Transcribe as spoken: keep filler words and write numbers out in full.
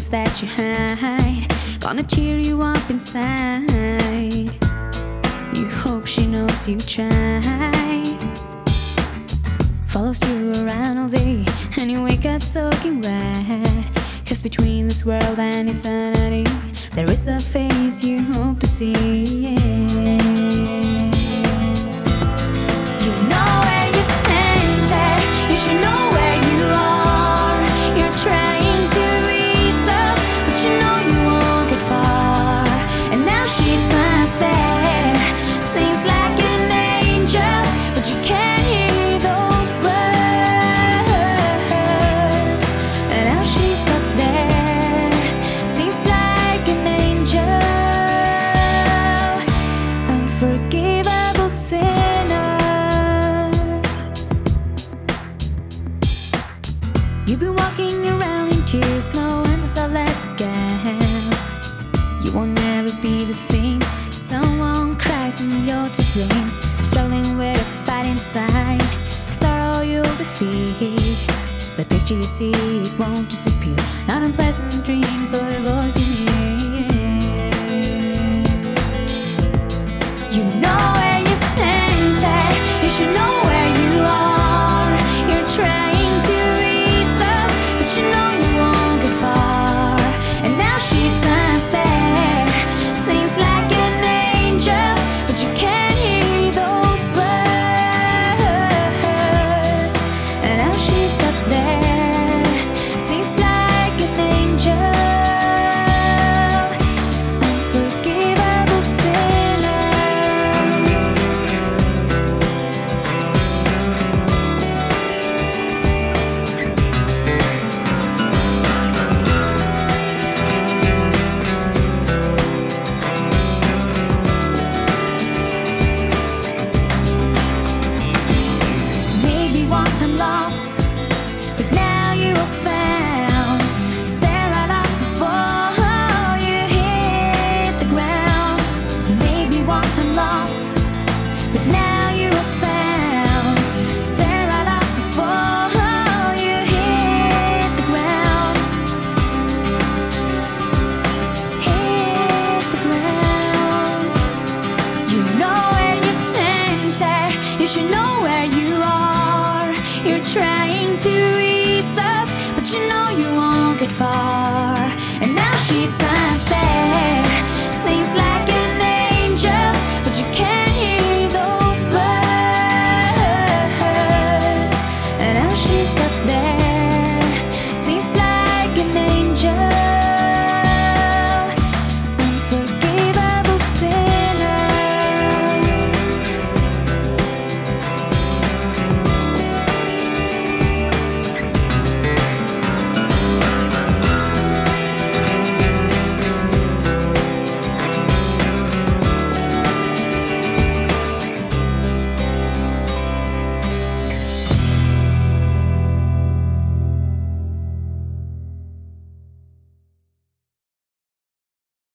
things that you hide, gonna cheer you up inside. You hope she knows you tried. Follows you around all day, and you wake up soaking wet. Cause between this world and eternity, there is a face you hope to see. You know where you've sent it, you should know where you are. You're trying to ease up, but you know you won't get far. And now she's up there, sings like an angel, but you can't hear those words. And now she's up there, sings like an angel, unforgivable sinner. You've been walking around in tears, no answers are left again. You won't ever be the same. Someone cries and you're to blame. Struggling with a fight inside, sorrow you'll defeat. The picture you see, it won't disappear. Not unpleasant dreams or a voice you hear. You know where you've sent it, you should know where you are. You're trying to ease up, but you know you won't get far. And now she's up there, sings like an angel, but you can't hear those words. And now she's up there, sings like an angel, unforgivable sinner. Maybe one time lost, but now you are found. Stare right up before you hit the ground. Maybe one time lost, but now you are found. Stare right up before you hit the ground. Hit the ground. You know where you've sent her, you should know where you are. You're trying to ease up, but you know you won't get far. And now she's up there.